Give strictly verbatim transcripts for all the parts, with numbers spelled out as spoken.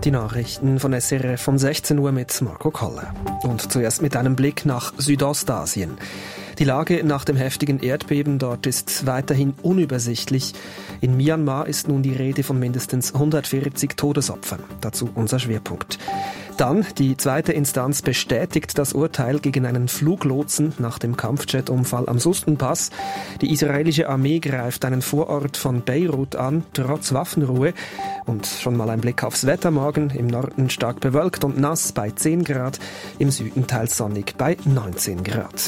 Die Nachrichten von S R F um sechzehn Uhr mit Marco Koller. Und zuerst mit einem Blick nach Südostasien. Die Lage nach dem heftigen Erdbeben dort ist weiterhin unübersichtlich. In Myanmar ist nun die Rede von mindestens hundertvierzig Todesopfern. Dazu unser Schwerpunkt. Dann, die zweite Instanz bestätigt das Urteil gegen einen Fluglotsen nach dem Kampfjet-Unfall am Sustenpass. Die israelische Armee greift einen Vorort von Beirut an, trotz Waffenruhe. Und schon mal ein Blick aufs Wetter morgen. Im Norden stark bewölkt und nass bei zehn Grad, im Süden teils sonnig bei neunzehn Grad.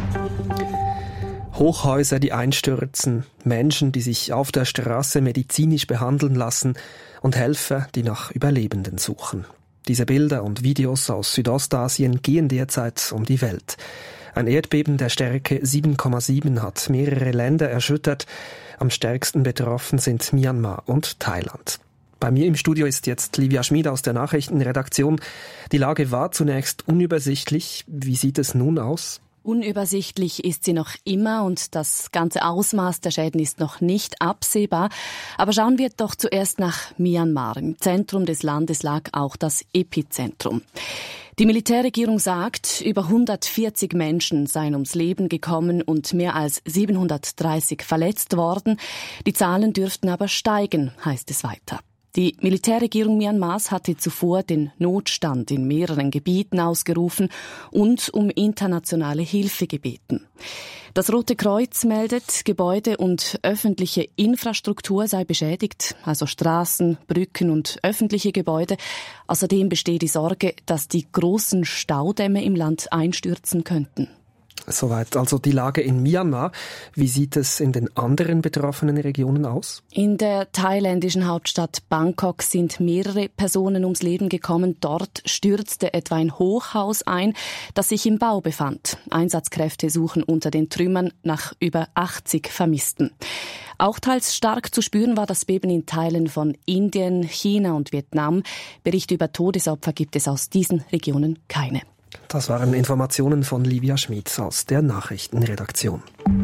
Hochhäuser, die einstürzen, Menschen, die sich auf der Straße medizinisch behandeln lassen und Helfer, die nach Überlebenden suchen. Diese Bilder und Videos aus Südostasien gehen derzeit um die Welt. Ein Erdbeben der Stärke sieben Komma sieben hat mehrere Länder erschüttert. Am stärksten betroffen sind Myanmar und Thailand. Bei mir im Studio ist jetzt Livia Schmid aus der Nachrichtenredaktion. Die Lage war zunächst unübersichtlich. Wie sieht es nun aus? Unübersichtlich ist sie noch immer und das ganze Ausmaß der Schäden ist noch nicht absehbar. Aber schauen wir doch zuerst nach Myanmar. Im Zentrum des Landes lag auch das Epizentrum. Die Militärregierung sagt, über hundertvierzig Menschen seien ums Leben gekommen und mehr als siebenhundertdreißig verletzt worden. Die Zahlen dürften aber steigen, heißt es weiter. Die Militärregierung Myanmars hatte zuvor den Notstand in mehreren Gebieten ausgerufen und um internationale Hilfe gebeten. Das Rote Kreuz meldet, Gebäude und öffentliche Infrastruktur sei beschädigt, also Straßen, Brücken und öffentliche Gebäude. Außerdem besteht die Sorge, dass die großen Staudämme im Land einstürzen könnten. Soweit also die Lage in Myanmar. Wie sieht es in den anderen betroffenen Regionen aus? In der thailändischen Hauptstadt Bangkok sind mehrere Personen ums Leben gekommen. Dort stürzte etwa ein Hochhaus ein, das sich im Bau befand. Einsatzkräfte suchen unter den Trümmern nach über achtzig Vermissten. Auch teils stark zu spüren war das Beben in Teilen von Indien, China und Vietnam. Berichte über Todesopfer gibt es aus diesen Regionen keine. Das waren Informationen von Livia Schmid aus der Nachrichtenredaktion.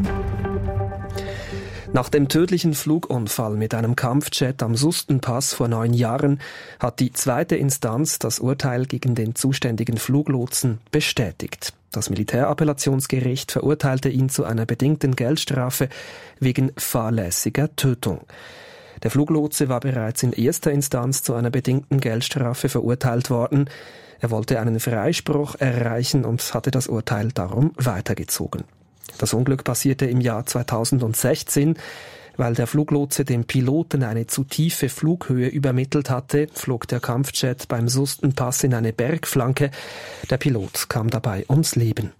Nach dem tödlichen Flugunfall mit einem Kampfjet am Sustenpass vor neun Jahren hat die zweite Instanz das Urteil gegen den zuständigen Fluglotsen bestätigt. Das Militärappellationsgericht verurteilte ihn zu einer bedingten Geldstrafe wegen fahrlässiger Tötung. Der Fluglotse war bereits in erster Instanz zu einer bedingten Geldstrafe verurteilt worden. Er wollte einen Freispruch erreichen und hatte das Urteil darum weitergezogen. Das Unglück passierte im Jahr zweitausendsechzehn. Weil der Fluglotse dem Piloten eine zu tiefe Flughöhe übermittelt hatte, flog der Kampfjet beim Sustenpass in eine Bergflanke. Der Pilot kam dabei ums Leben.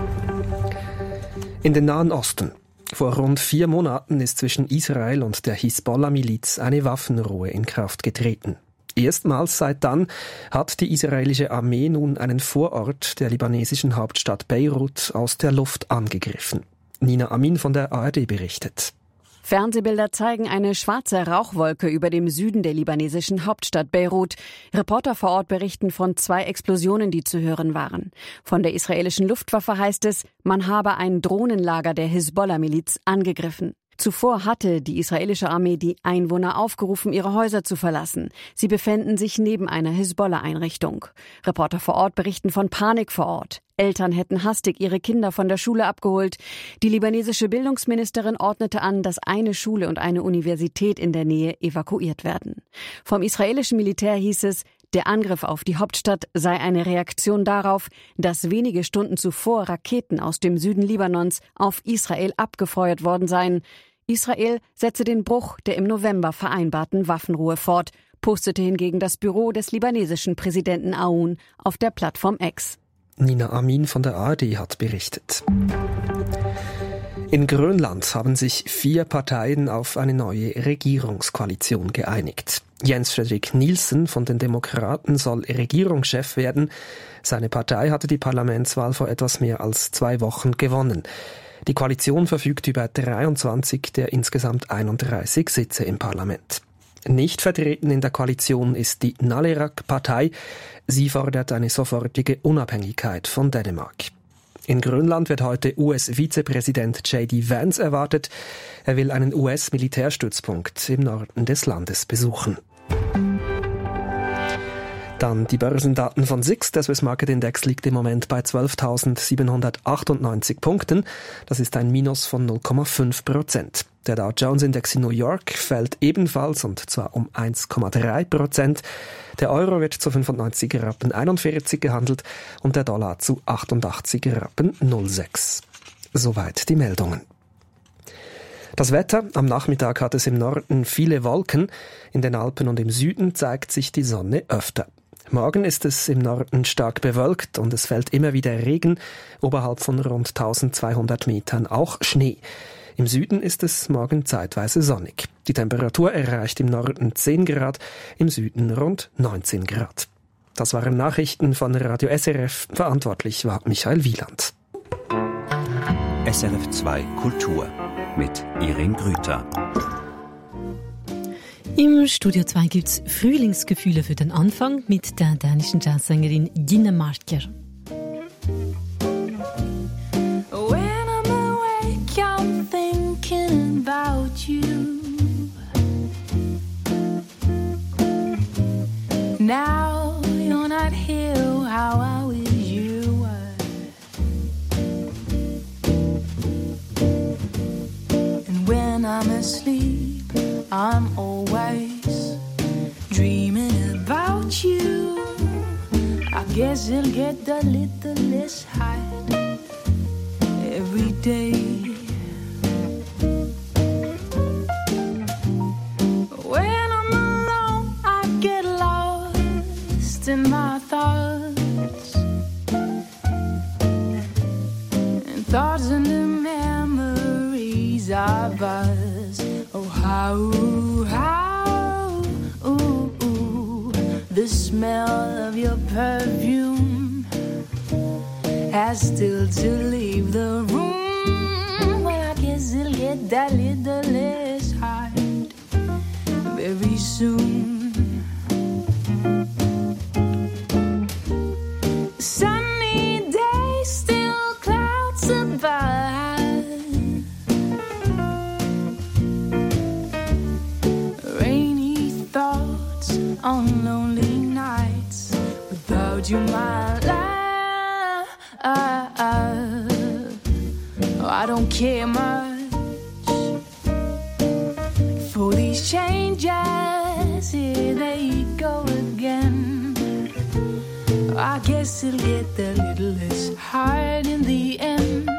In den Nahen Osten. Vor rund vier Monaten ist zwischen Israel und der Hisbollah-Miliz eine Waffenruhe in Kraft getreten. Erstmals seit dann hat die israelische Armee nun einen Vorort der libanesischen Hauptstadt Beirut aus der Luft angegriffen. Nina Amin von der A R D berichtet. Fernsehbilder zeigen eine schwarze Rauchwolke über dem Süden der libanesischen Hauptstadt Beirut. Reporter vor Ort berichten von zwei Explosionen, die zu hören waren. Von der israelischen Luftwaffe heißt es, man habe ein Drohnenlager der Hisbollah-Miliz angegriffen. Zuvor hatte die israelische Armee die Einwohner aufgerufen, ihre Häuser zu verlassen. Sie befänden sich neben einer Hisbollah-Einrichtung. Reporter vor Ort berichten von Panik vor Ort. Eltern hätten hastig ihre Kinder von der Schule abgeholt. Die libanesische Bildungsministerin ordnete an, dass eine Schule und eine Universität in der Nähe evakuiert werden. Vom israelischen Militär hieß es, der Angriff auf die Hauptstadt sei eine Reaktion darauf, dass wenige Stunden zuvor Raketen aus dem Süden Libanons auf Israel abgefeuert worden seien. Israel setze den Bruch der im November vereinbarten Waffenruhe fort, postete hingegen das Büro des libanesischen Präsidenten Aoun auf der Plattform X. Nina Amin von der A R D hat berichtet. In Grönland haben sich vier Parteien auf eine neue Regierungskoalition geeinigt. Jens Fredrik Nielsen von den Demokraten soll Regierungschef werden. Seine Partei hatte die Parlamentswahl vor etwas mehr als zwei Wochen gewonnen. Die Koalition verfügt über dreiundzwanzig der insgesamt einunddreißig Sitze im Parlament. Nicht vertreten in der Koalition ist die Nalerak-Partei. Sie fordert eine sofortige Unabhängigkeit von Dänemark. In Grönland wird heute U S-Vizepräsident J D Vance erwartet. Er will einen U S-Militärstützpunkt im Norden des Landes besuchen. Dann die Börsendaten von S I X. Der Swiss Market Index liegt im Moment bei zwölftausendsiebenhundertachtundneunzig Punkten. Das ist ein Minus von null Komma fünf Prozent. Der Dow Jones Index in New York fällt ebenfalls, und zwar um eins Komma drei Prozent. Der Euro wird zu fünfundneunzig Rappen einundvierzig gehandelt und der Dollar zu achtundachtzig Rappen null sechs. Soweit die Meldungen. Das Wetter. Am Nachmittag hat es im Norden viele Wolken. In den Alpen und im Süden zeigt sich die Sonne öfter. Morgen ist es im Norden stark bewölkt und es fällt immer wieder Regen, oberhalb von rund eintausendzweihundert Metern auch Schnee. Im Süden ist es morgen zeitweise sonnig. Die Temperatur erreicht im Norden zehn Grad, im Süden rund neunzehn Grad. Das waren Nachrichten von Radio S R F. Verantwortlich war Michael Wieland. S R F zwei Kultur mit Irene Grüter. Im Studio zwei gibt's Frühlingsgefühle für den Anfang mit der dänischen Jazzsängerin Gine Marker. When I'm awake, I'm thinking about you. Now you're not here, how I wish you were. And when I'm asleep, I'm always dreaming about you. I guess it'll get a little less hard every day. When I'm alone, I get lost in my thoughts, and thoughts and the memories of us. Oh, how, how, ooh, ooh, the smell of your perfume has still to leave the room. Well, I guess it'll get that little less hard very soon. Sunny day, still clouds above. On lonely nights without you, my love. Oh, I don't care much for these changes. Here they go again. I guess it'll get a little less hard in the end.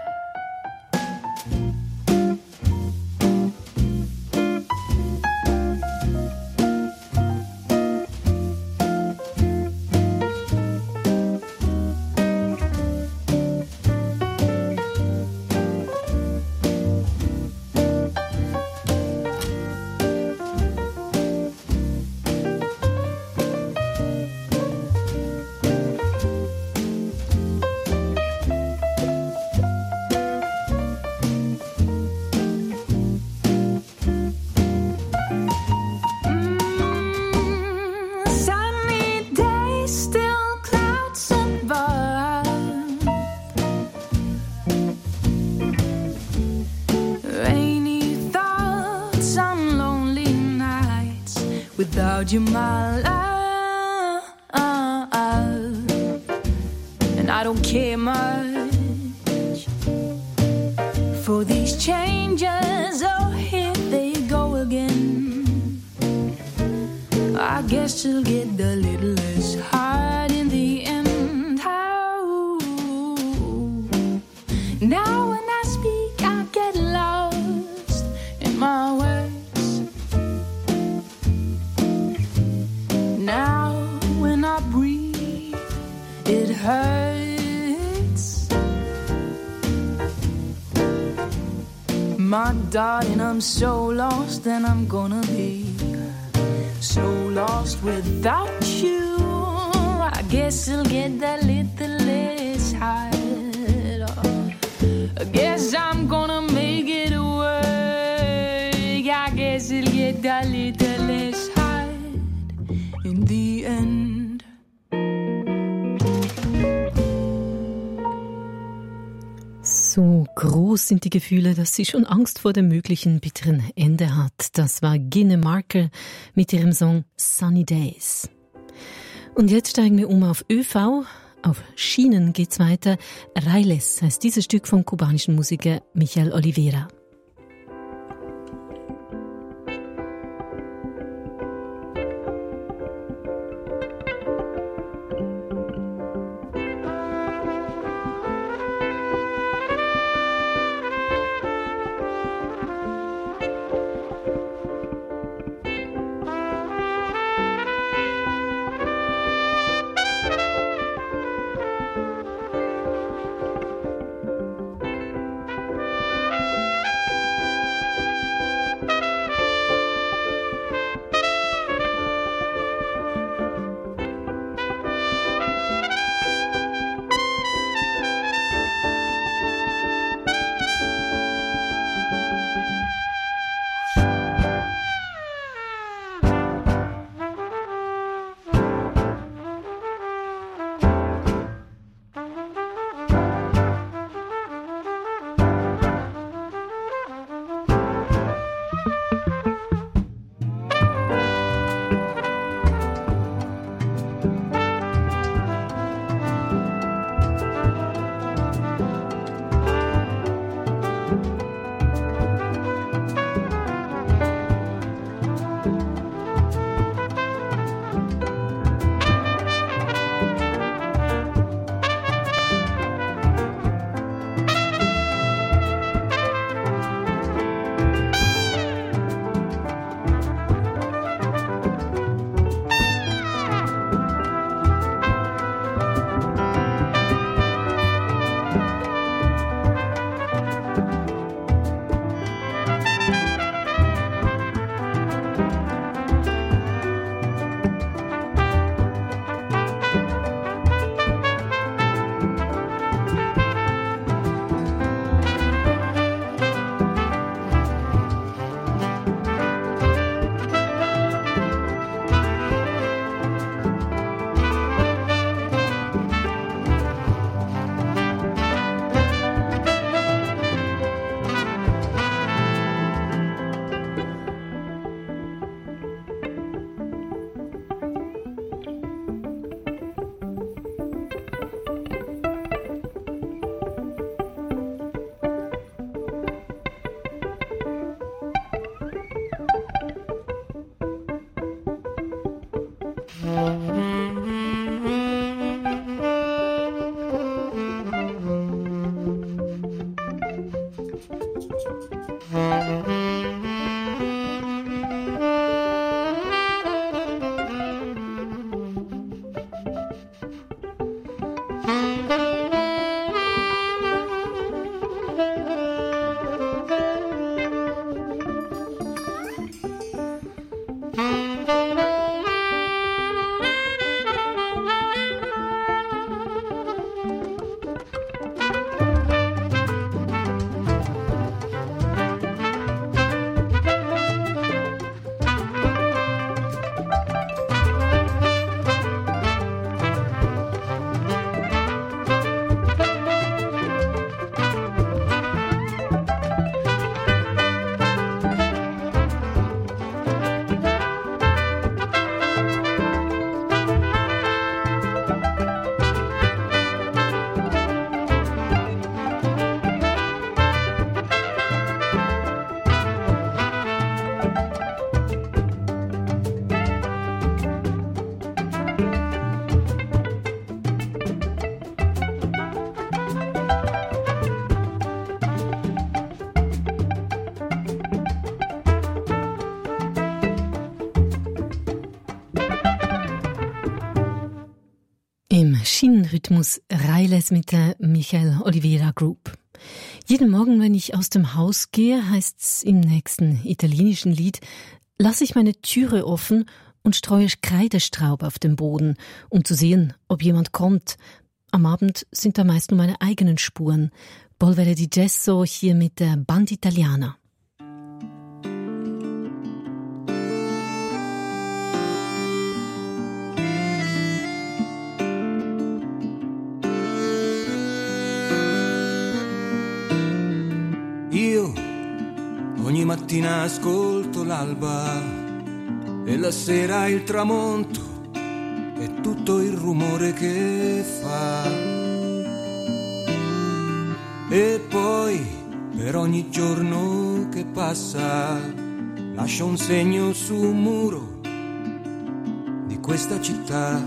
Without you, my love, and I don't care much for these changes. Oh, here they go again. I guess it'll get a little less hard in the end. How? Now when I speak, I get lost in my words. Now when I breathe, it hurts. My darling, I'm so lost, and I'm gonna be so lost without you. I guess it'll get a little less hard. I guess I'm gonna make it work. I guess it'll get a little less hard in the end. So groß sind die Gefühle, dass sie schon Angst vor dem möglichen bitteren Ende hat. Das war Gine Marker mit ihrem Song Sunny Days. Und jetzt steigen wir um auf ÖV. Auf Schienen geht's weiter. Railes heißt dieses Stück vom kubanischen Musiker Michel Oliveira. Schienenrhythmus Railes mit der Michel Oliveira Group. Jeden Morgen, wenn ich aus dem Haus gehe, heißt's im nächsten italienischen Lied, lasse ich meine Türe offen und streue Kreidestraub auf den Boden, um zu sehen, ob jemand kommt. Am Abend sind da meist nur meine eigenen Spuren. Polvere di Gesso hier mit der Band Italiana. Io ogni mattina ascolto l'alba e la sera il tramonto e tutto il rumore che fa. E poi per ogni giorno che passa lascia un segno su un muro di questa città.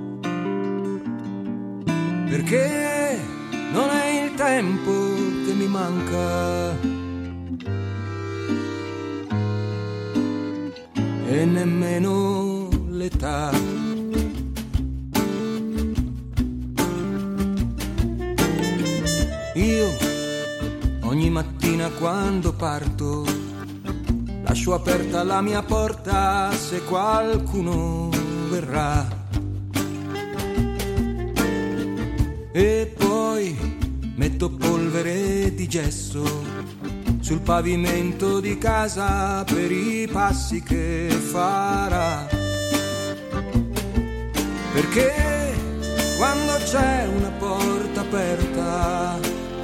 Perché non è il tempo che mi manca e nemmeno l'età. Io ogni mattina quando parto lascio aperta la mia porta se qualcuno verrà. E poi metto polvere di gesso sul pavimento di casa per i passi che farà. Perché quando c'è una porta aperta,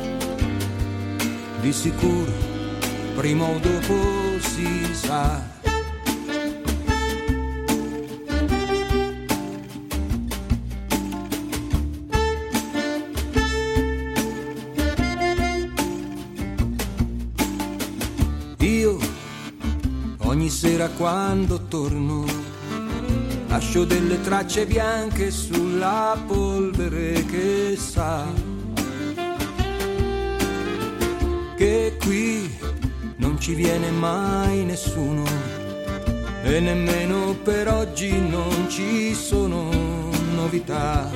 di sicuro prima o dopo si sa. Io ogni sera quando torno lascio delle tracce bianche sulla polvere che sa che qui non ci viene mai nessuno e nemmeno per oggi non ci sono novità.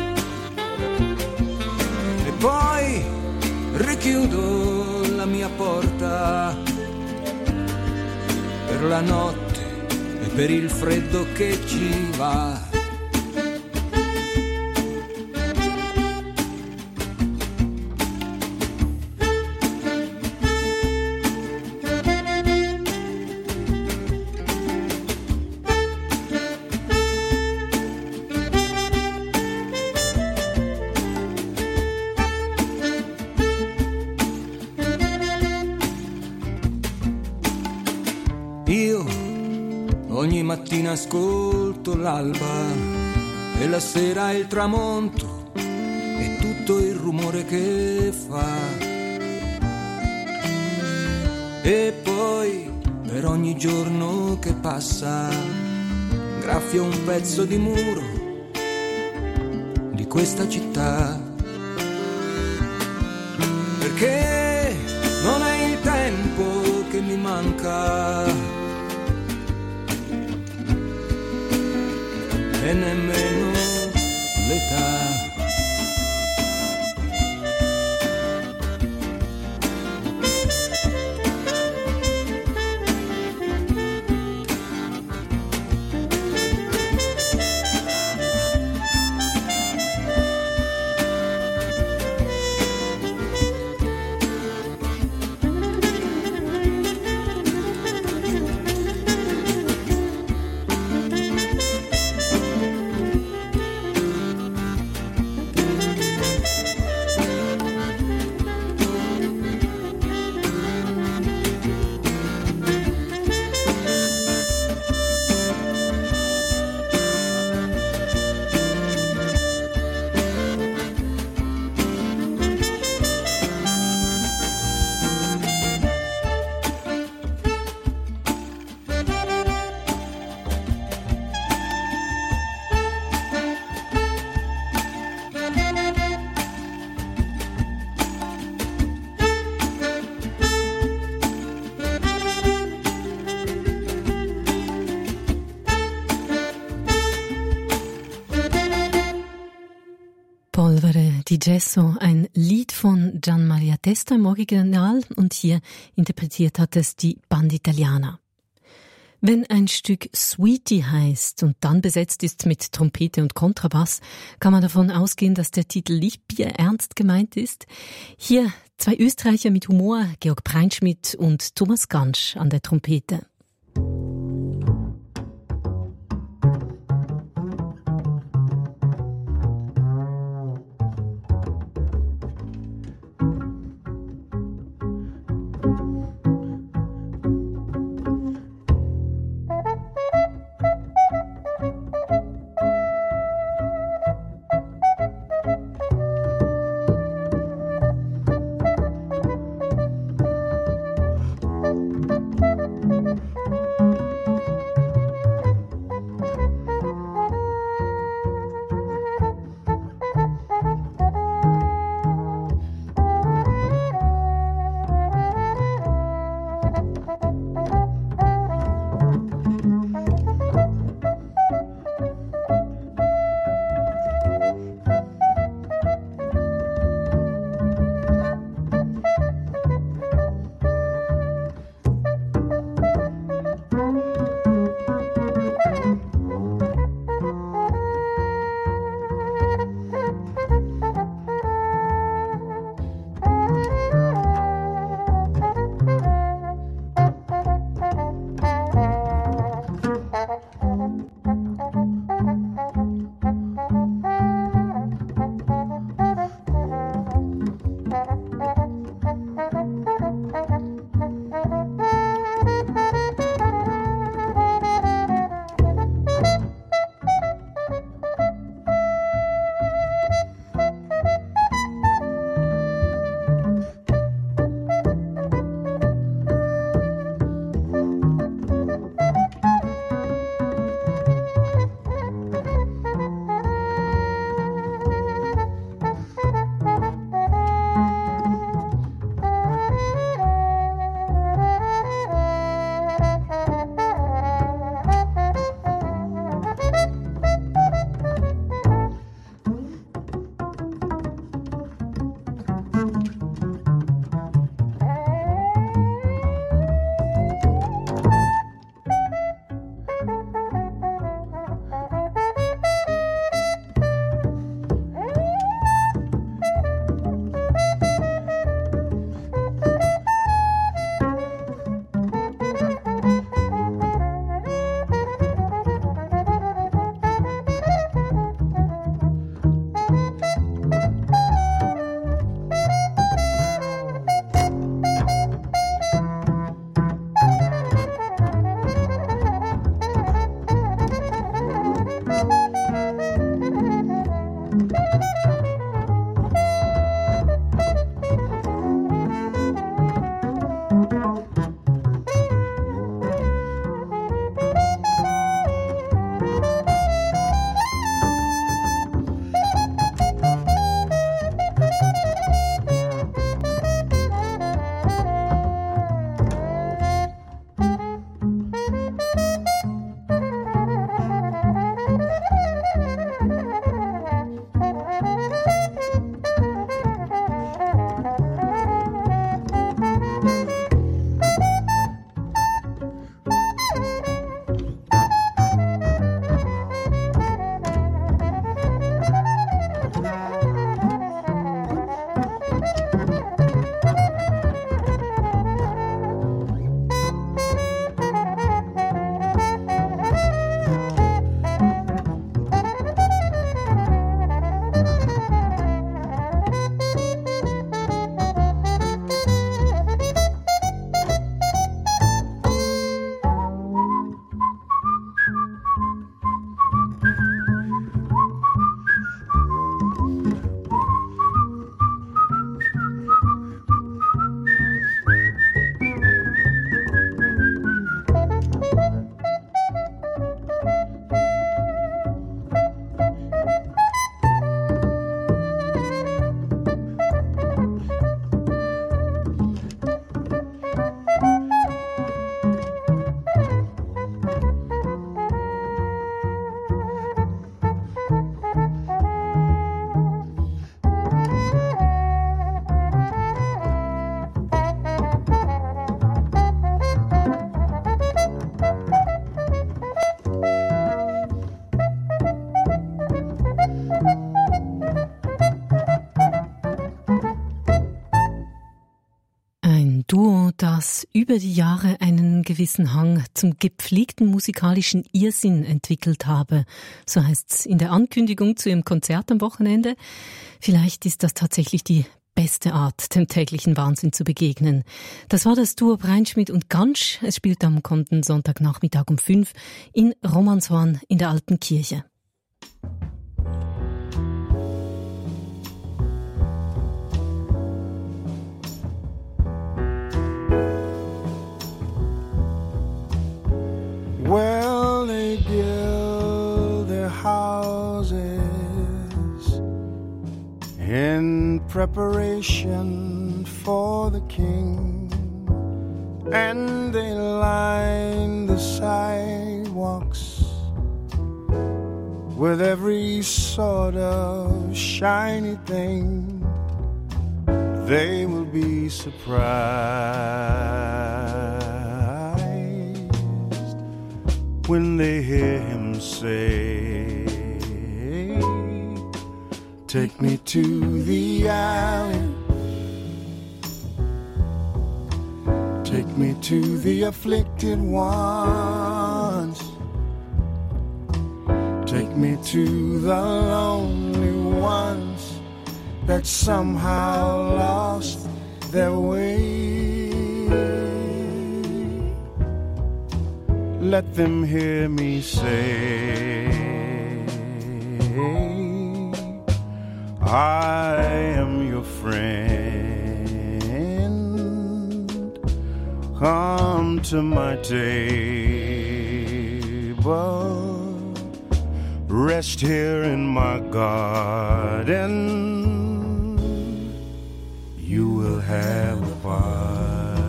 E poi richiudo la mia porta per la notte e per il freddo che ci va. Io ogni mattina ascolto l'alba e la sera il tramonto e tutto il rumore che fa. E poi per ogni giorno che passa graffio un pezzo di muro di questa città. Perché non è il tempo che mi manca e nemmeno l'età. Polvere di Gesso, ein Lied von Gian Maria Testa im Original und hier interpretiert hat es die Banda Italiana. Wenn ein Stück Sweetie heißt und dann besetzt ist mit Trompete und Kontrabass, kann man davon ausgehen, dass der Titel nicht bierernst gemeint ist. Hier zwei Österreicher mit Humor, Georg Breinschmidt und Thomas Gansch an der Trompete. Duo, das über die Jahre einen gewissen Hang zum gepflegten musikalischen Irrsinn entwickelt habe. So heißt's in der Ankündigung zu ihrem Konzert am Wochenende. Vielleicht ist das tatsächlich die beste Art, dem täglichen Wahnsinn zu begegnen. Das war das Duo Breinschmidt und Gansch. Es spielt am kommenden Sonntagnachmittag um fünf in Romanshorn in der Alten Kirche. Well, they gild their houses in preparation for the king, and they line the sidewalks with every sort of shiny thing. They will be surprised when they hear him say, take me to the alley, take me to the afflicted ones, take me to the lonely ones that somehow lost their way. Let them hear me say, I am your friend. Come to my table, rest here in my garden. You will have a pardon.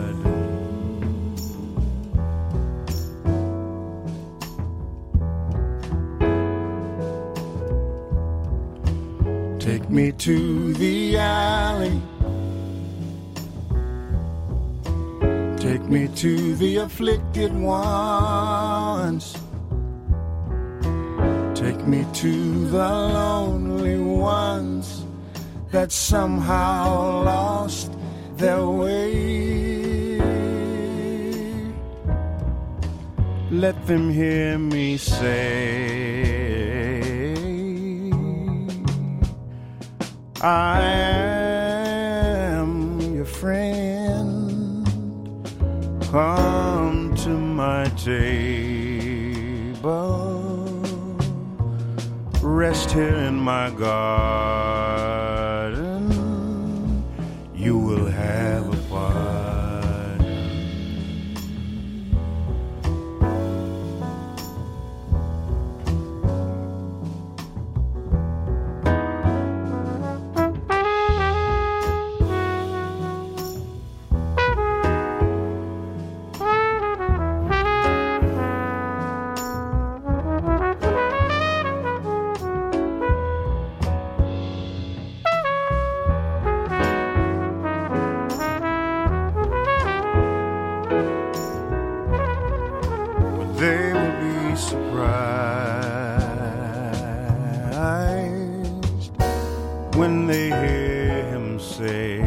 Take me to the alley, take me to the afflicted ones, take me to the lonely ones that somehow lost their way. Let them hear me say, I am your friend. Come to my table, rest here in my garden. You will have a pardon. When they hear him say,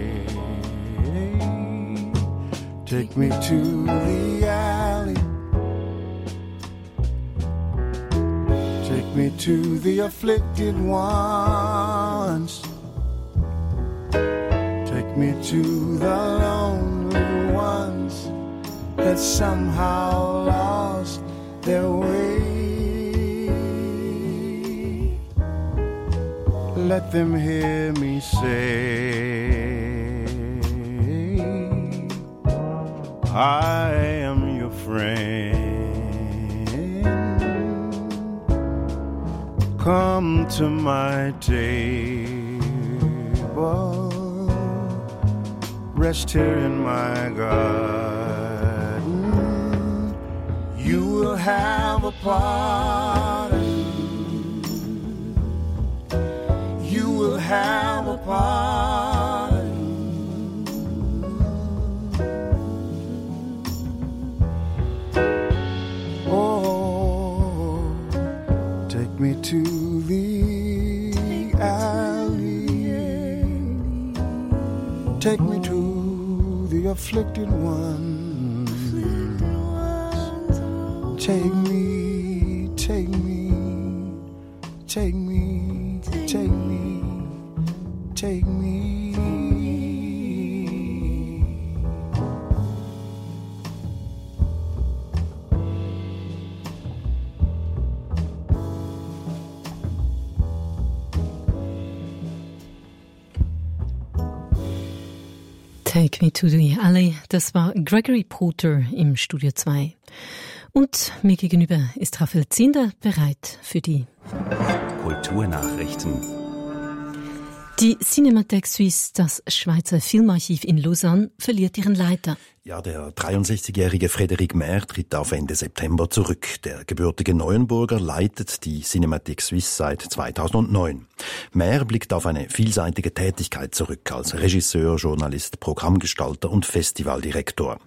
take me to the alley, take me to the afflicted ones, take me to the lonely ones that somehow lost their way. Let them hear me say, I am your friend. Come to my table, rest here in my garden. You will have a pardon. You will have a pardon. to the alley. Take me to the afflicted one. Take me, take me, take me, take me, take me. Take Me to the Alley, das war Gregory Porter im Studio zwei. Und mir gegenüber ist Raphael Zinder bereit für die Kulturnachrichten. Die Cinémathèque Suisse, das Schweizer Filmarchiv in Lausanne, verliert ihren Leiter. Ja, der dreiundsechzigjährige Frédéric Maire tritt auf Ende September zurück. Der gebürtige Neuenburger leitet die Cinémathèque Suisse seit zweitausendneun. Maire blickt auf eine vielseitige Tätigkeit zurück als Regisseur, Journalist, Programmgestalter und Festivaldirektor.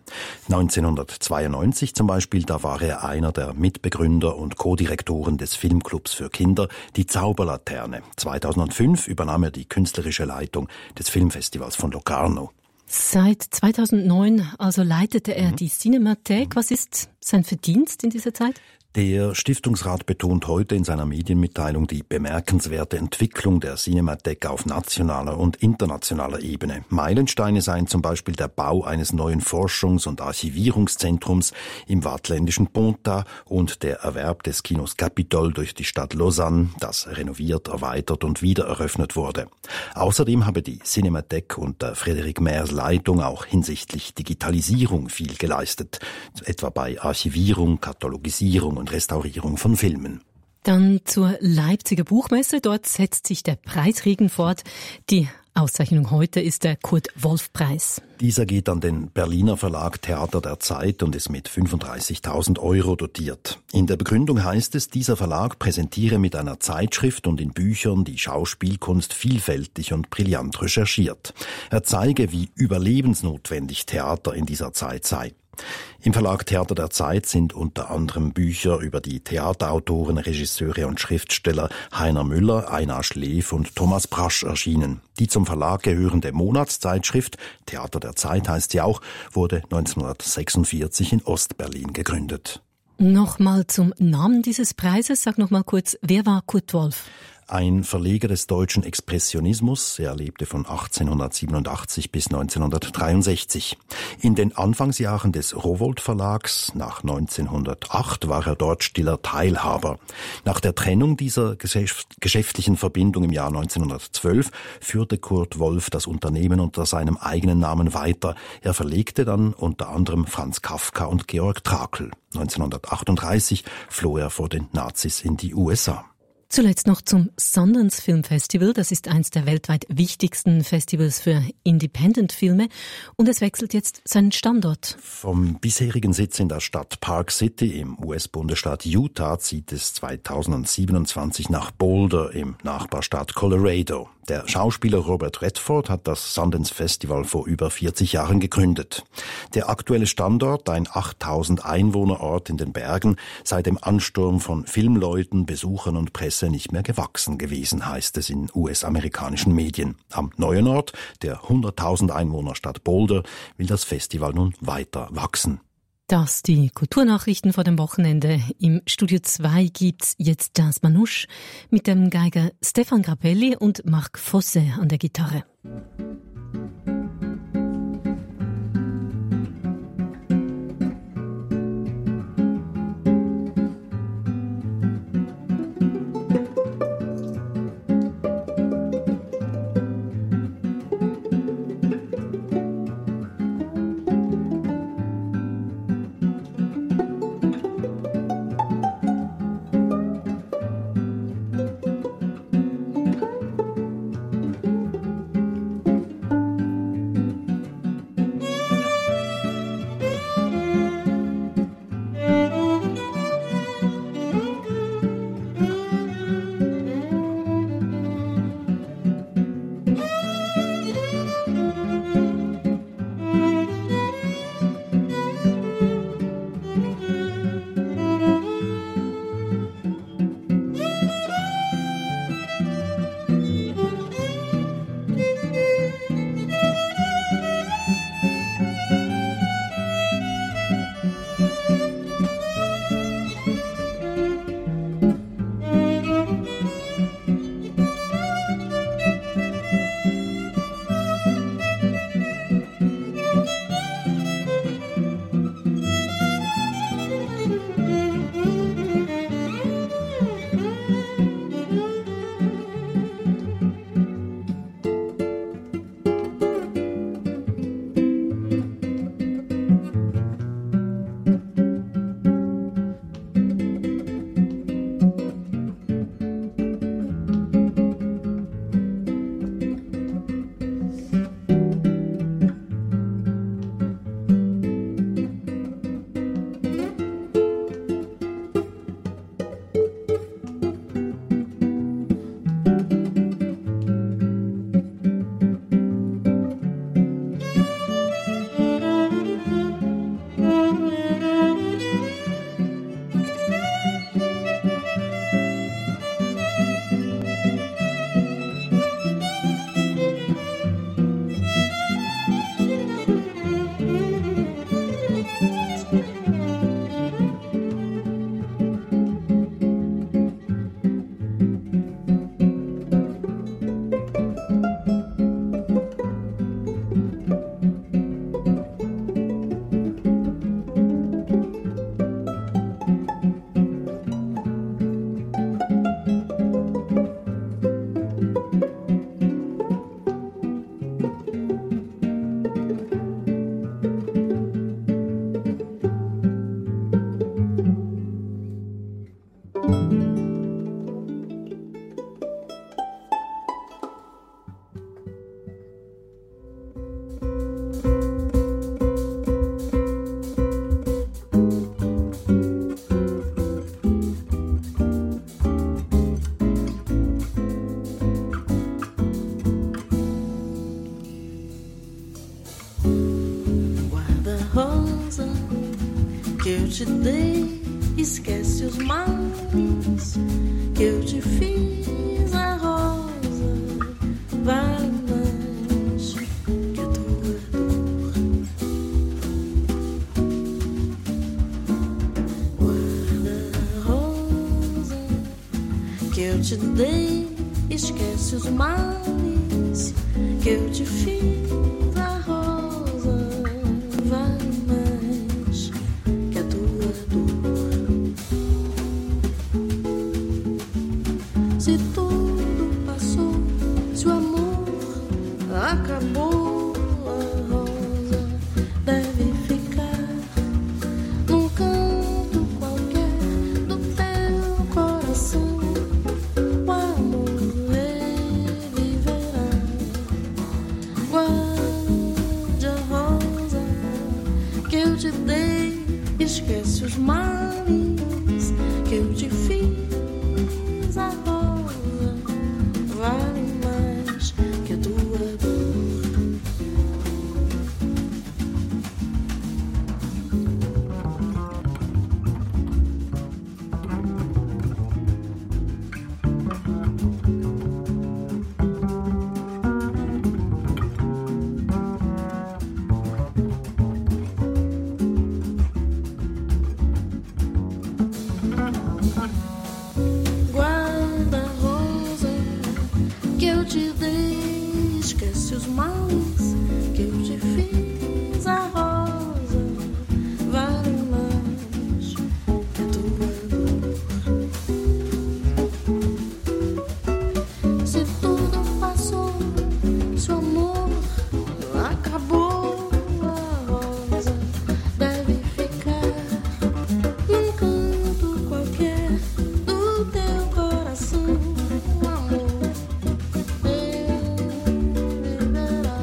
neunzehnhundertzweiundneunzig zum Beispiel, da war er einer der Mitbegründer und Co-Direktoren des Filmclubs für Kinder, die Zauberlaterne. zweitausendfünf übernahm er die künstlerische Leitung des Filmfestivals von Locarno. Seit zweitausendneun also leitete er mhm. die Cinémathèque. Was ist sein Verdienst in dieser Zeit? Der Stiftungsrat betont heute in seiner Medienmitteilung die bemerkenswerte Entwicklung der Cinémathèque auf nationaler und internationaler Ebene. Meilensteine seien zum Beispiel der Bau eines neuen Forschungs- und Archivierungszentrums im waadtländischen Ponta und der Erwerb des Kinos Capitol durch die Stadt Lausanne, das renoviert, erweitert und wieder eröffnet wurde. Außerdem habe die Cinémathèque unter Frédéric Maires Leitung auch hinsichtlich Digitalisierung viel geleistet, etwa bei Archivierung, Katalogisierung und Restaurierung von Filmen. Dann zur Leipziger Buchmesse. Dort setzt sich der Preisregen fort. Die Auszeichnung heute ist der Kurt-Wolf-Preis. Dieser geht an den Berliner Verlag Theater der Zeit und ist mit fünfunddreißigtausend Euro dotiert. In der Begründung heißt es, dieser Verlag präsentiere mit einer Zeitschrift und in Büchern die Schauspielkunst vielfältig und brillant recherchiert. Er zeige, wie überlebensnotwendig Theater in dieser Zeit sei. Im Verlag Theater der Zeit sind unter anderem Bücher über die Theaterautoren, Regisseure und Schriftsteller Heiner Müller, Einar Schleef und Thomas Brasch erschienen. Die zum Verlag gehörende Monatszeitschrift, Theater der Zeit heißt sie auch, wurde neunzehnhundertsechsundvierzig in Ostberlin gegründet. Nochmal zum Namen dieses Preises. Sag noch mal kurz, wer war Kurt Wolf? Ein Verleger des deutschen Expressionismus. Er lebte von achtzehnhundertsiebenundachtzig bis neunzehnhundertdreiundsechzig. In den Anfangsjahren des Rowohlt Verlags, nach neunzehnhundertacht, war er dort stiller Teilhaber. Nach der Trennung dieser geschäft- geschäftlichen Verbindung im Jahr neunzehnhundertzwölf führte Kurt Wolf das Unternehmen unter seinem eigenen Namen weiter. Er verlegte dann unter anderem Franz Kafka und Georg Trakl. neunzehnhundertachtunddreißig floh er vor den Nazis in die U S A. Zuletzt noch zum Sundance Film Festival. Das ist eines der weltweit wichtigsten Festivals für Independent-Filme. Und es wechselt jetzt seinen Standort. Vom bisherigen Sitz in der Stadt Park City im U S-Bundesstaat Utah zieht es zweitausendsiebenundzwanzig nach Boulder im Nachbarstaat Colorado. Der Schauspieler Robert Redford hat das Sundance Festival vor über vierzig Jahren gegründet. Der aktuelle Standort, ein achttausend Einwohnerort in den Bergen, sei dem Ansturm von Filmleuten, Besuchern und Presse nicht mehr gewachsen gewesen, heißt es in U S-amerikanischen Medien. Am neuen Ort, der hunderttausend Einwohnerstadt Boulder, will das Festival nun weiter wachsen. Das die Kulturnachrichten vor dem Wochenende. Im Studio zwei gibt's jetzt Jazz Manouche mit dem Geiger Stefan Grappelli und Marc Fosse an der Gitarre. que eu te dei. Esquece os males que eu te fiz. A rosa vale mais que a tua dor. Guarda a rosa que eu te dei. Esquece os males que eu te fiz. A rosa vale mais que a tua dor. Se tudo passou, se o amor acabou, a rosa deve ficar num canto qualquer do teu coração. O amor reviverá. Guarde a rosa que eu te dei. Esquece os males que eu te fiz. A rosa vale mais que a tua dor. Guarda a rosa que eu te dei. Esquece os males que eu te fiz. A rosa vale mais que a tua dor. Se tudo passou, se o amor acabou, a rosa deve ficar num canto qualquer do teu coração. O amor reviverá.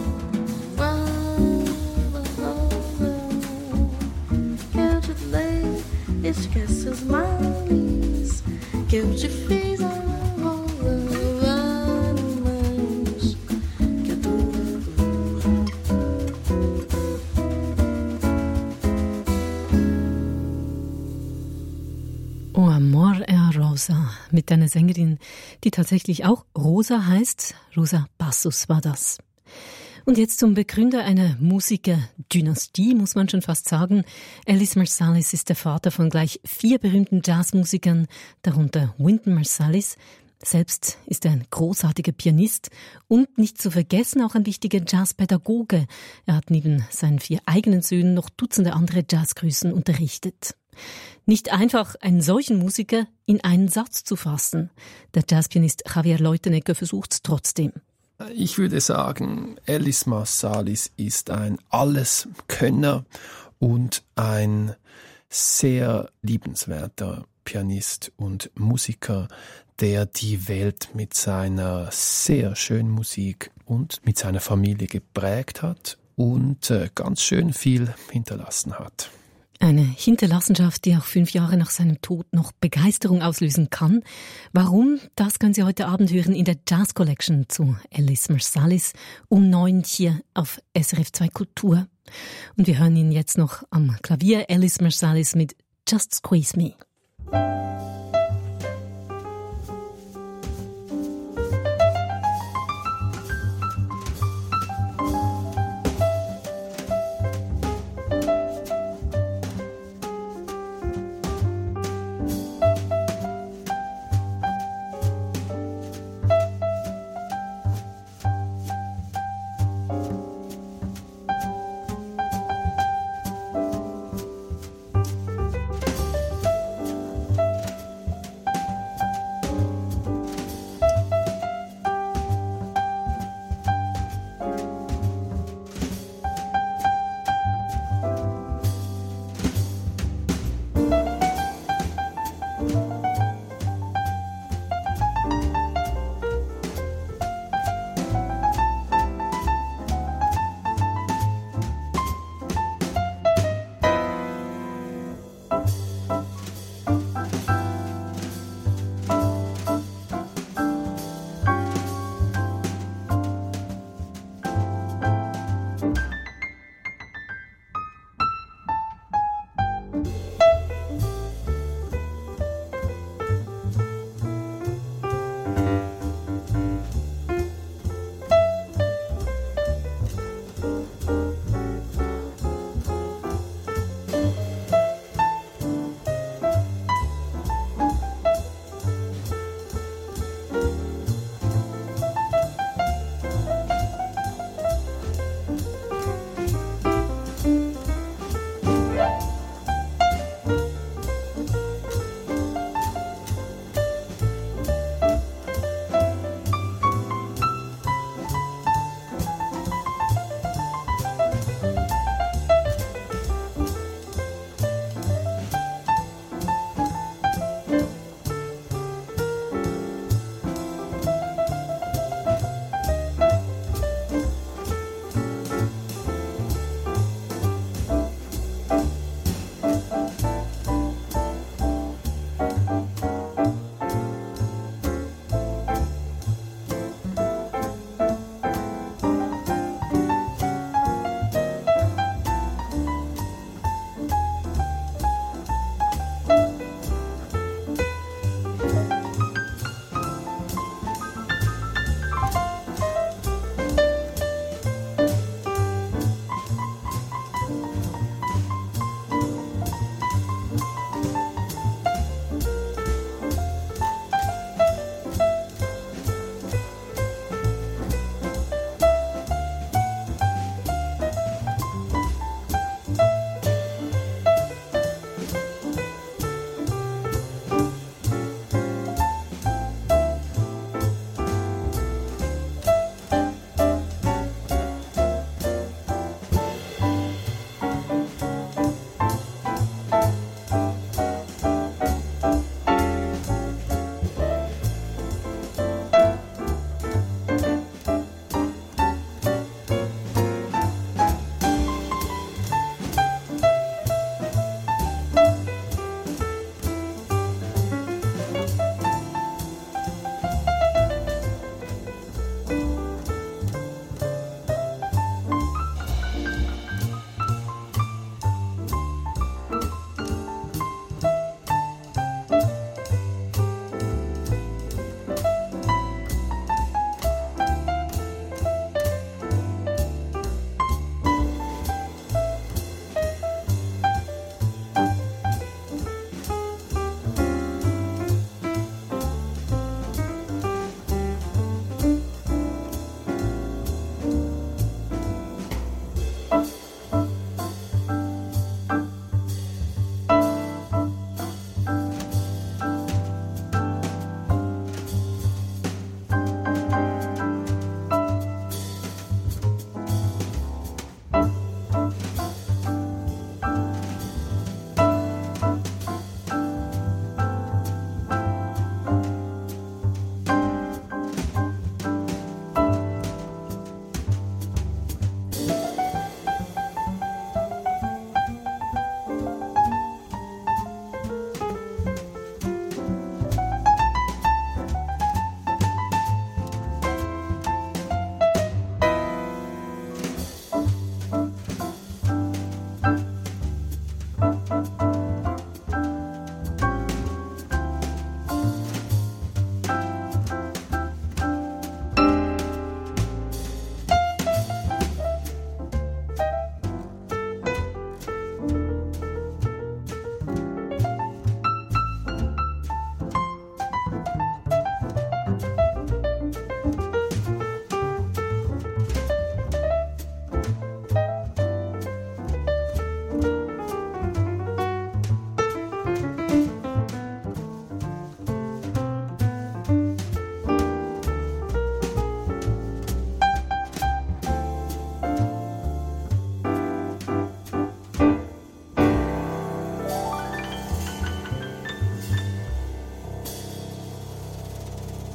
Guarda a rosa que eu te dei. Esquece os males que eu te fiz. A rosa vale mais que a tua dor. O Amor è Rosa mit einer Sängerin, die tatsächlich auch Rosa heißt. Rosa Bassus war das. Und jetzt zum Begründer einer Musikerdynastie, muss man schon fast sagen. Ellis Marsalis ist der Vater von gleich vier berühmten Jazzmusikern, darunter Wynton Marsalis. Selbst ist er ein großartiger Pianist und nicht zu vergessen auch ein wichtiger Jazzpädagoge. Er hat neben seinen vier eigenen Söhnen noch Dutzende andere Jazzgrößen unterrichtet. Nicht einfach, einen solchen Musiker in einen Satz zu fassen. Der Jazzpianist Javier Leutenegger versucht es trotzdem. Ich würde sagen, Ellis Marsalis ist ein Alleskönner und ein sehr liebenswerter Pianist und Musiker, der die Welt mit seiner sehr schönen Musik und mit seiner Familie geprägt hat und ganz schön viel hinterlassen hat. Eine Hinterlassenschaft, die auch fünf Jahre nach seinem Tod noch Begeisterung auslösen kann. Warum? Das können Sie heute Abend hören in der Jazz Collection zu Ellis Marsalis um neun hier auf S R F zwei Kultur. Und wir hören ihn jetzt noch am Klavier, Ellis Marsalis mit Just Squeeze Me.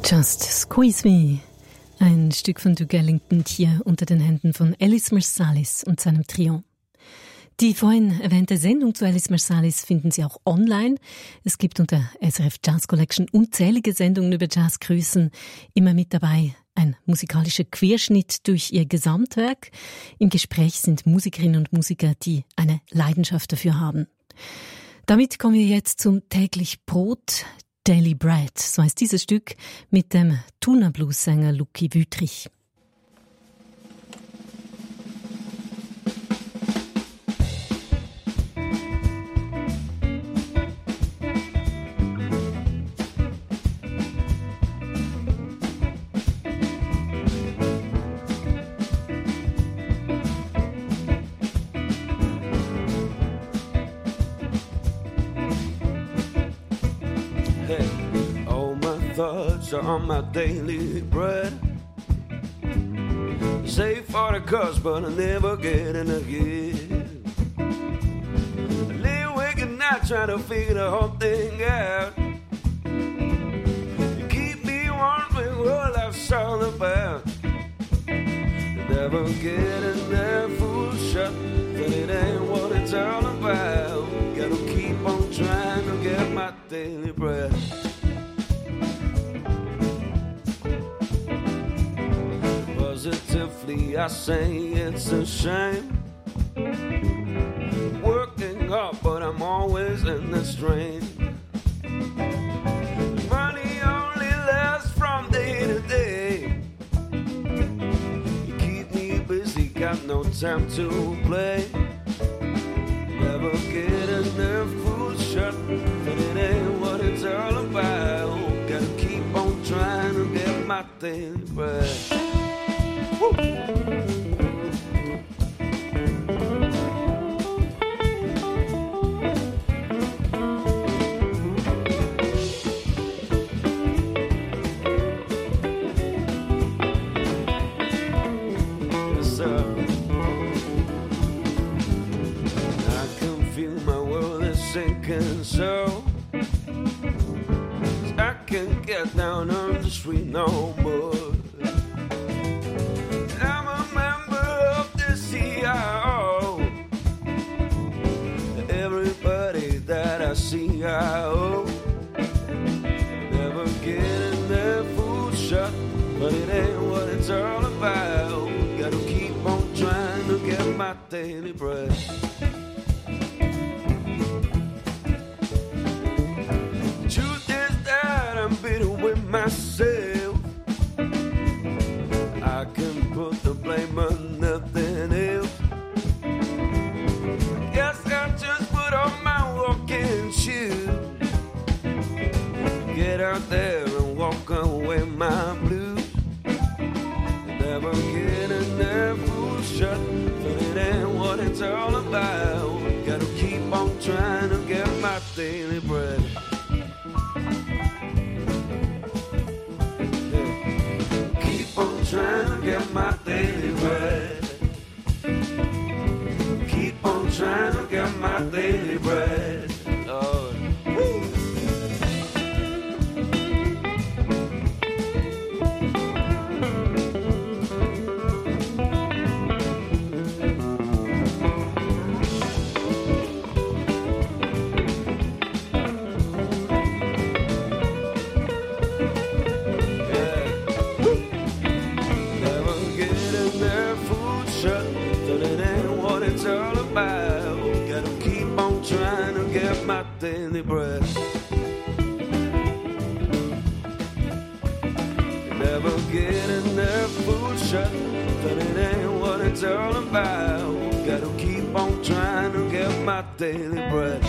Just Squeeze Me. Ein Stück von Duke Ellington hier unter den Händen von Ellis Marsalis und seinem Trio. Die vorhin erwähnte Sendung zu Ellis Marsalis finden Sie auch online. Es gibt unter S R F Jazz Collection unzählige Sendungen über Jazz Grüßen. Immer mit dabei ein musikalischer Querschnitt durch ihr Gesamtwerk. Im Gespräch sind Musikerinnen und Musiker, die eine Leidenschaft dafür haben. Damit kommen wir jetzt zum täglich Brot. Daily Bread, so heißt dieses Stück mit dem Tuna-Blues-Sänger Lucky Wüthrich. Thoughts are on my daily bread. Save for the cuss, but I never get in again. I lay awake at night trying to figure the whole thing out. You keep me wondering what life's all about. Never get in there full shut, but it ain't what it's all about. Gotta keep on trying to get my daily bread. Positively, I say it's a shame. Working hard, but I'm always in the strain. Money only lasts from day to day. You keep me busy, got no time to play. Never get enough food shut, but it ain't what it's all about. Gotta keep on trying to get my daily bread. Woo. Yes, sir. I can feel my world is sinking so I can't get down on the street no more. I see I owe. Never getting their food shut, but it ain't what it's all about. Gotta keep on trying to get my daily bread. The truth is that I'm bitter with myself. I can put the blame on nothing else. Guess I just put on my walking shoes, get out there and walk away my blues. Never get in there full shut, but it ain't what it's all about. Gotta keep on trying to get my daily bread. Yeah. Keep on trying to get my daily bread. Keep on trying to get my daily bread. Lord. Woo. Trying to get my daily bread. Never get enough food shut, but it ain't what it's all about. Gotta keep on trying to get my daily bread.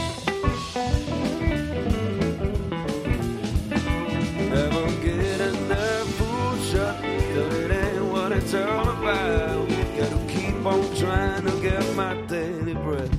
Never get enough food shut, but it ain't what it's all about. Gotta keep on trying to get my daily bread.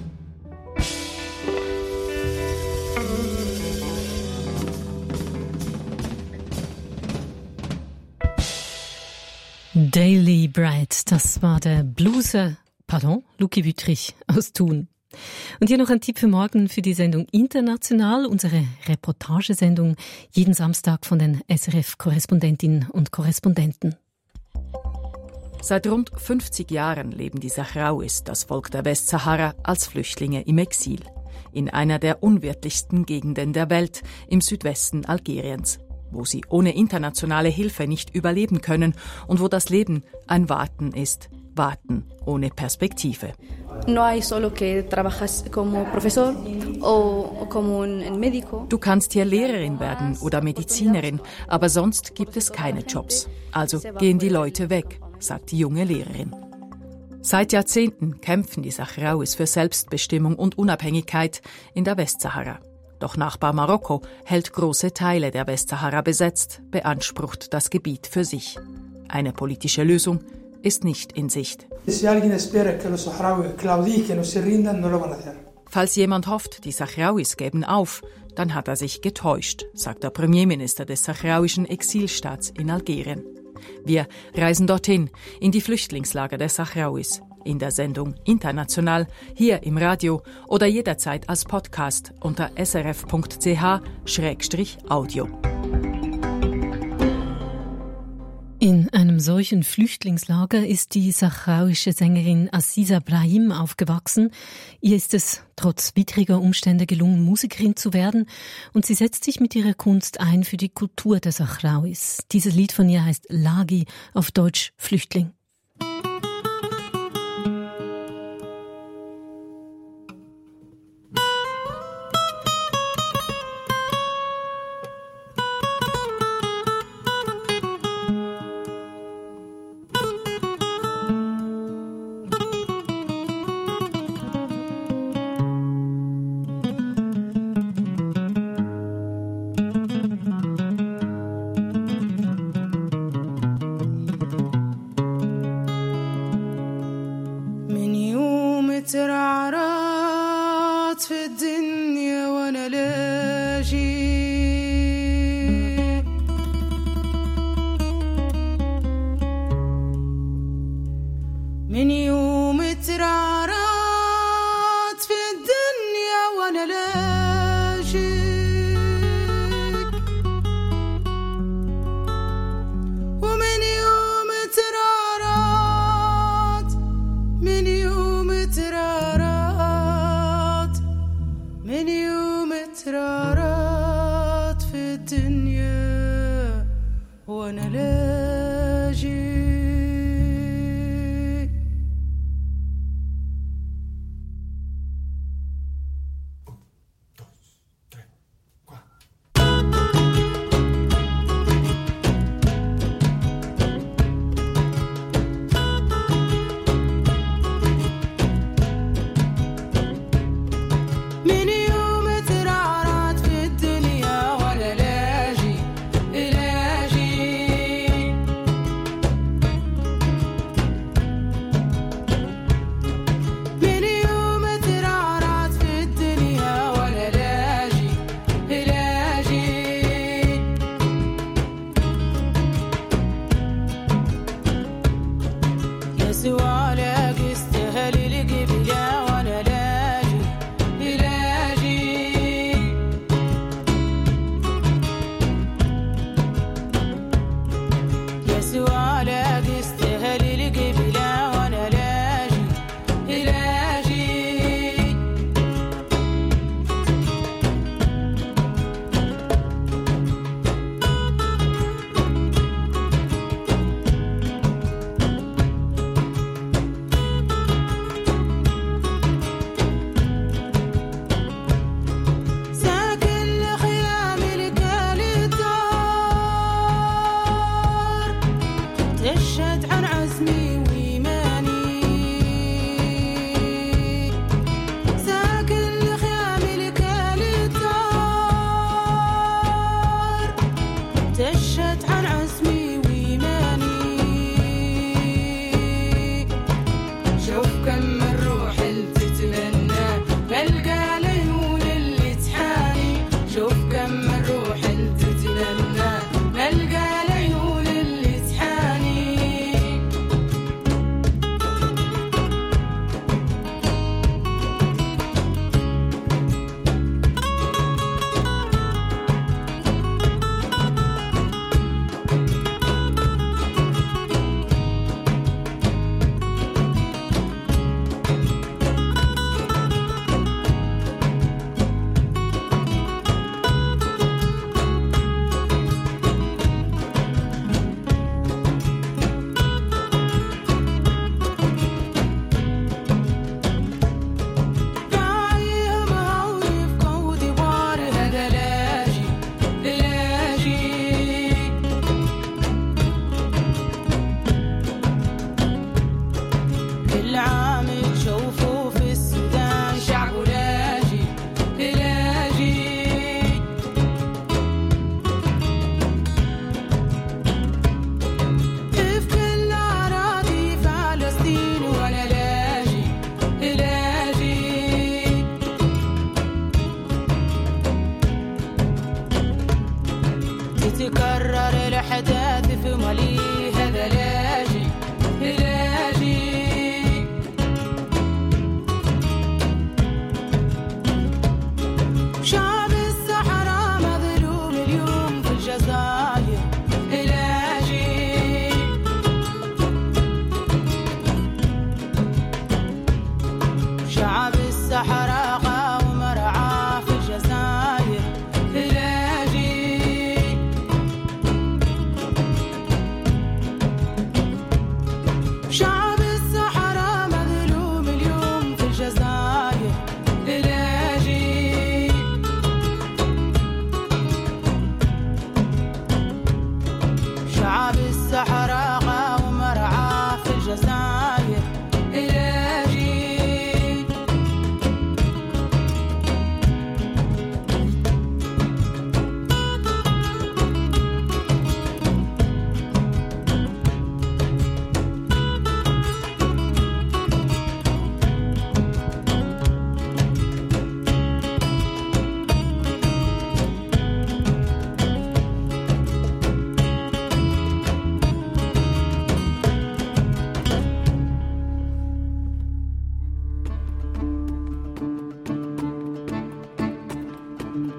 Daily Bread, das war der Blueser, pardon, Lucky Wüthrich aus Thun. Und hier noch ein Tipp für morgen für die Sendung International, unsere Reportagesendung, jeden Samstag von den S R F-Korrespondentinnen und Korrespondenten. Seit rund fünfzig Jahren leben die Sahrauis, das Volk der Westsahara, als Flüchtlinge im Exil. In einer der unwirtlichsten Gegenden der Welt, im Südwesten Algeriens, wo sie ohne internationale Hilfe nicht überleben können und wo das Leben ein Warten ist. Warten ohne Perspektive. Du kannst hier Lehrerin werden oder Medizinerin, aber sonst gibt es keine Jobs. Also gehen die Leute weg, sagt die junge Lehrerin. Seit Jahrzehnten kämpfen die Sahrauis für Selbstbestimmung und Unabhängigkeit in der Westsahara. Doch Nachbar Marokko hält große Teile der Westsahara besetzt, beansprucht das Gebiet für sich. Eine politische Lösung ist nicht in Sicht. Falls jemand hofft, die Sahrauis gäben auf, dann hat er sich getäuscht, sagt der Premierminister des sahrauischen Exilstaats in Algerien. Wir reisen dorthin, in die Flüchtlingslager der Sahrauis, in der Sendung International, hier im Radio oder jederzeit als Podcast unter s r f punkt c h Schrägstrich audio. In einem solchen Flüchtlingslager ist die sahrauische Sängerin Aziza Brahim aufgewachsen. Ihr ist es trotz widriger Umstände gelungen, Musikerin zu werden, und sie setzt sich mit ihrer Kunst ein für die Kultur der Sahrauis. Dieses Lied von ihr heißt Lagi, auf Deutsch Flüchtling. سوالك استهل القبلة وانا لاجي لاجي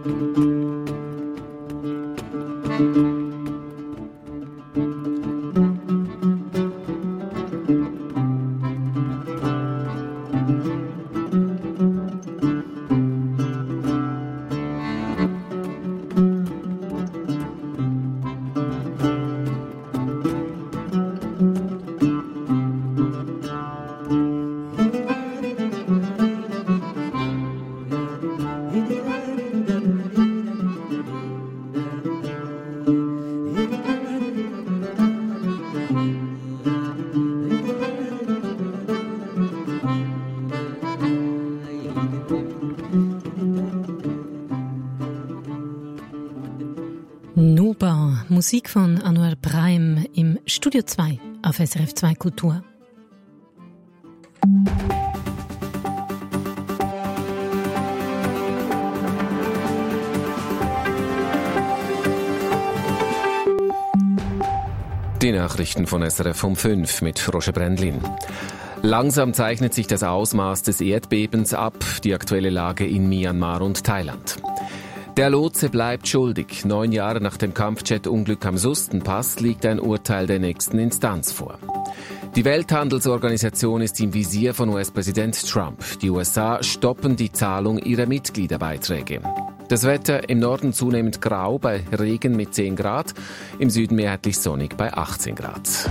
Nuba, Musik von Anwar Brahim im Studio zwei auf S R F zwei Kultur. Die Nachrichten von S R F um fünf mit Roger Brändlin. Langsam zeichnet sich das Ausmaß des Erdbebens ab, die aktuelle Lage in Myanmar und Thailand. Der Lotse bleibt schuldig. Neun Jahre nach dem Kampfjet-Unglück am Sustenpass liegt ein Urteil der nächsten Instanz vor. Die Welthandelsorganisation ist im Visier von U S-Präsident Trump. Die U S A stoppen die Zahlung ihrer Mitgliederbeiträge. Das Wetter im Norden zunehmend grau bei Regen mit zehn Grad, im Süden mehrheitlich sonnig bei achtzehn Grad.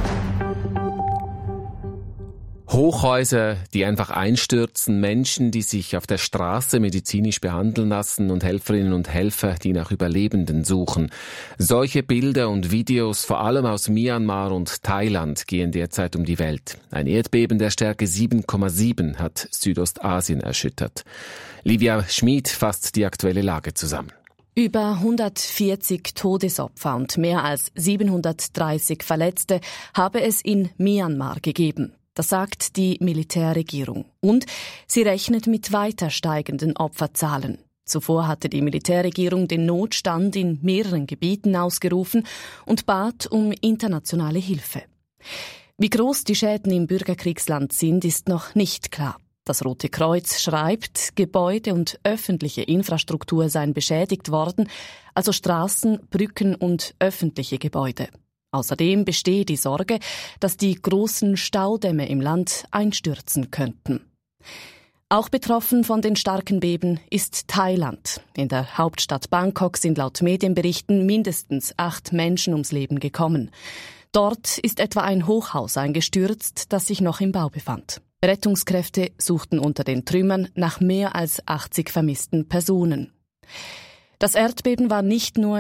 Hochhäuser, die einfach einstürzen, Menschen, die sich auf der Straße medizinisch behandeln lassen und Helferinnen und Helfer, die nach Überlebenden suchen. Solche Bilder und Videos, vor allem aus Myanmar und Thailand, gehen derzeit um die Welt. Ein Erdbeben der Stärke sieben Komma sieben hat Südostasien erschüttert. Livia Schmid fasst die aktuelle Lage zusammen. Über hundertvierzig Todesopfer und mehr als siebenhundertdreißig Verletzte habe es in Myanmar gegeben. Das sagt die Militärregierung. Und sie rechnet mit weiter steigenden Opferzahlen. Zuvor hatte die Militärregierung den Notstand in mehreren Gebieten ausgerufen und bat um internationale Hilfe. Wie groß die Schäden im Bürgerkriegsland sind, ist noch nicht klar. Das Rote Kreuz schreibt, Gebäude und öffentliche Infrastruktur seien beschädigt worden, also Straßen, Brücken und öffentliche Gebäude. Außerdem bestehe die Sorge, dass die großen Staudämme im Land einstürzen könnten. Auch betroffen von den starken Beben ist Thailand. In der Hauptstadt Bangkok sind laut Medienberichten mindestens acht Menschen ums Leben gekommen. Dort ist etwa ein Hochhaus eingestürzt, das sich noch im Bau befand. Rettungskräfte suchten unter den Trümmern nach mehr als achtzig vermissten Personen. Das Erdbeben war nicht nur